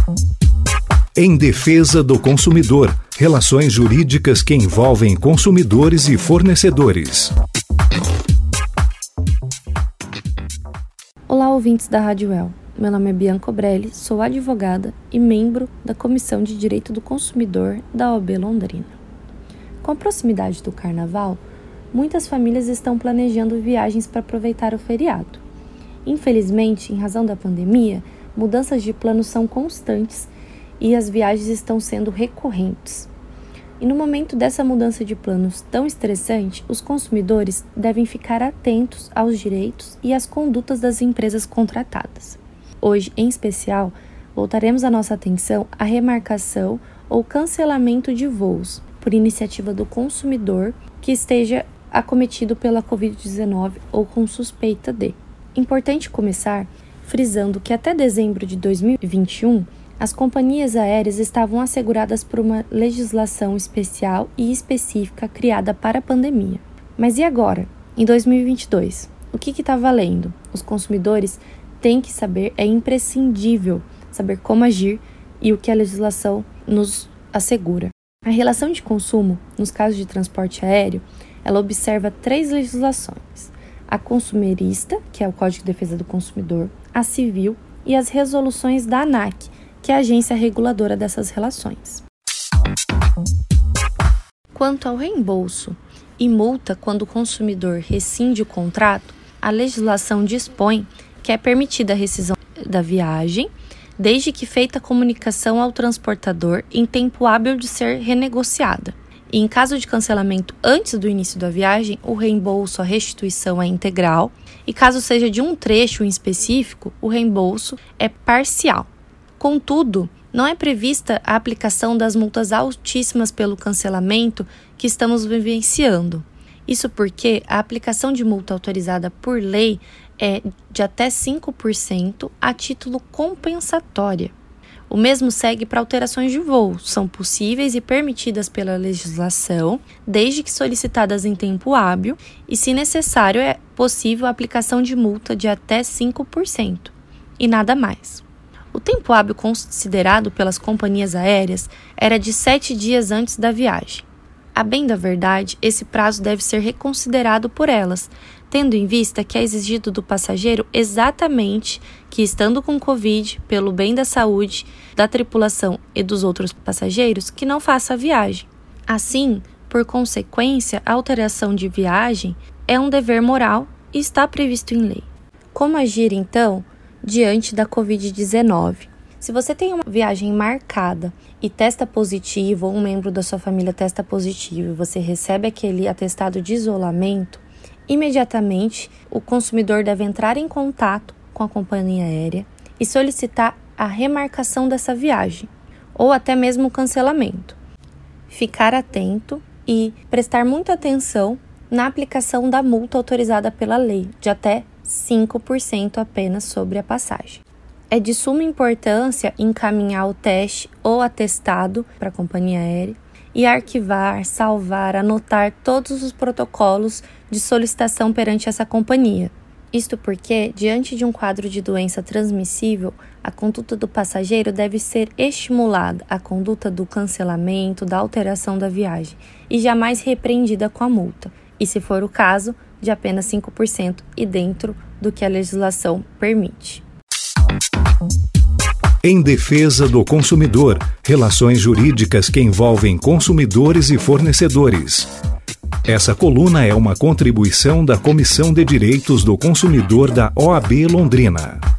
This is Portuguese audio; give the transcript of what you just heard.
Em defesa do consumidor, relações jurídicas que envolvem consumidores e fornecedores. Olá, ouvintes da Rádio El. Meu nome é Bianca Obrelli, sou advogada e membro da Comissão de Direito do Consumidor da OAB Londrina. Com a proximidade do Carnaval, muitas famílias estão planejando viagens para aproveitar o feriado. Infelizmente, em razão da pandemia, mudanças de planos são constantes e as viagens estão sendo recorrentes. E no momento dessa mudança de planos tão estressante, os consumidores devem ficar atentos aos direitos e às condutas das empresas contratadas. Hoje, em especial, voltaremos a nossa atenção à remarcação ou cancelamento de voos por iniciativa do consumidor que esteja acometido pela Covid-19 ou com suspeita de. Importante começar frisando que até dezembro de 2021, as companhias aéreas estavam asseguradas por uma legislação especial e específica criada para a pandemia. Mas e agora, em 2022? O que está valendo? Os consumidores têm que saber, é imprescindível saber como agir e o que a legislação nos assegura. A relação de consumo, nos casos de transporte aéreo, ela observa 3 legislações: a consumerista, que é o Código de Defesa do Consumidor, a civil e as resoluções da ANAC, que é a agência reguladora dessas relações. Quanto ao reembolso e multa quando o consumidor rescinde o contrato, a legislação dispõe que é permitida a rescisão da viagem, desde que feita a comunicação ao transportador em tempo hábil de ser renegociada. E em caso de cancelamento antes do início da viagem, o reembolso, a restituição é integral, e caso seja de um trecho em específico, o reembolso é parcial. Contudo, não é prevista a aplicação das multas altíssimas pelo cancelamento que estamos vivenciando. Isso porque a aplicação de multa autorizada por lei é de até 5% a título compensatória. O mesmo segue para alterações de voo, são possíveis e permitidas pela legislação, desde que solicitadas em tempo hábil, e, se necessário, é possível a aplicação de multa de até 5%, e nada mais. O tempo hábil considerado pelas companhias aéreas era de 7 dias antes da viagem. A bem da verdade, esse prazo deve ser reconsiderado por elas, tendo em vista que é exigido do passageiro exatamente que, estando com Covid, pelo bem da saúde, da tripulação e dos outros passageiros, que não faça a viagem. Assim, por consequência, a alteração de viagem é um dever moral e está previsto em lei. Como agir, então, diante da Covid-19? Se você tem uma viagem marcada e testa positivo, ou um membro da sua família testa positivo, e você recebe aquele atestado de isolamento, imediatamente o consumidor deve entrar em contato com a companhia aérea e solicitar a remarcação dessa viagem, ou até mesmo o cancelamento. Ficar atento e prestar muita atenção na aplicação da multa autorizada pela lei, de até 5% apenas sobre a passagem. É de suma importância encaminhar o teste ou atestado para a companhia aérea e arquivar, salvar, anotar todos os protocolos de solicitação perante essa companhia. Isto porque, diante de um quadro de doença transmissível, a conduta do passageiro deve ser estimulada, a conduta do cancelamento, da alteração da viagem, e jamais repreendida com a multa, e, se for o caso, de apenas 5% e dentro do que a legislação permite. Em defesa do consumidor, relações jurídicas que envolvem consumidores e fornecedores. Essa coluna é uma contribuição da Comissão de Direitos do Consumidor da OAB Londrina.